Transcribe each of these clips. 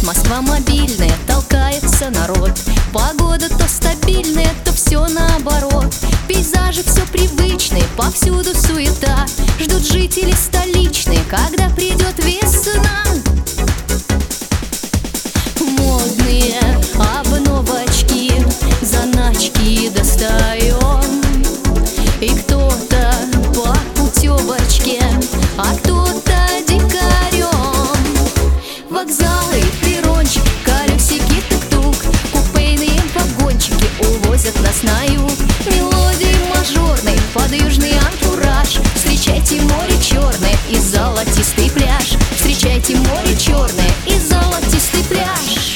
Москва мобильная, толкается народ. Погода то стабильная, то все наоборот. Пейзажи все привычные, повсюду суета. Ждут жители столичные, когда придет весна. Модные обновочки, заначки достаем. И кто-то по путевочке, а кто-то дикарем. Вокзалы, перрончики, колесики, тук-тук, купейные вагончики увозят нас на юг. Мелодии мажорной под южный антураж. Встречайте море черное и золотистый пляж. Встречайте море черное и золотистый пляж.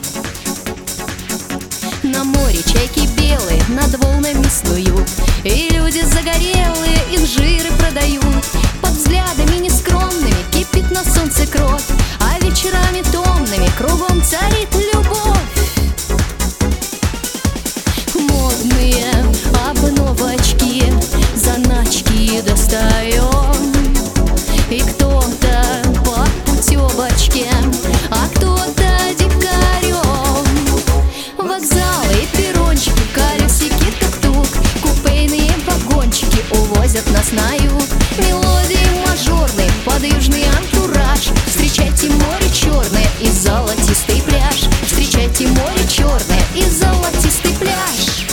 На море чайки белые над волнами снуют, и люди загорелые инжиры продают. Под взглядами нескромными кипит на солнце кровь, а вечерами томными кругом царит любовь. Модные обновочки, заначки достаем. И кто-то по путевочке, а кто-то дикарем. Вокзалы, перрончики, колесики, тук-тук, купейные вагончики увозят нас на юг. Мелодии мажорные под южный антураж. Встречайте море черное и золотистый пляж. Встречайте море черное и золотистый пляж.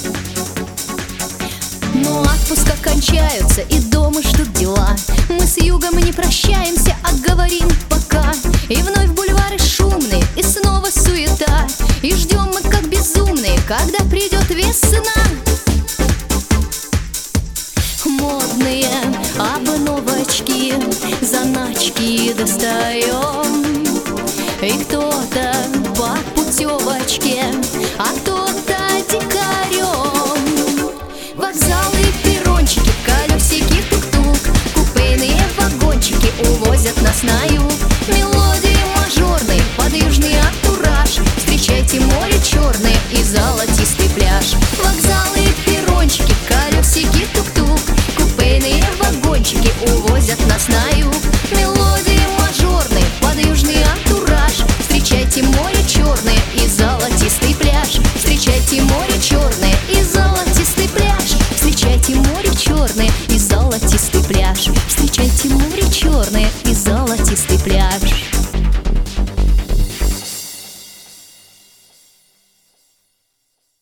Но отпуска кончаются и дома ждут дела. Мы с югом не прощаемся, а говорим пока. И вновь бульвары шумные, и снова суета. И ждем мы как безумные, когда придет весна. Модные обновочки, заначки достаем. И кто-то по путевочке, а кто-то дикарем. Вокзалы, перрончики, колесики, тук-тук, купейные вагончики увозят нас на юг. Мелодии мажорные под южный антураж. Встречайте море черное и золотистый пляж. Вокзалы, перрончики, колесики, тук-тук, купейные вагончики увозят нас на юг. Мелодии мажорные под южный антураж. Встречайте море черное и золотистый пляж. Встречайте море черное и золотистый пляж. Встречайте море черное и золотистый пляж. Встречайте море черное и золотистый пляж.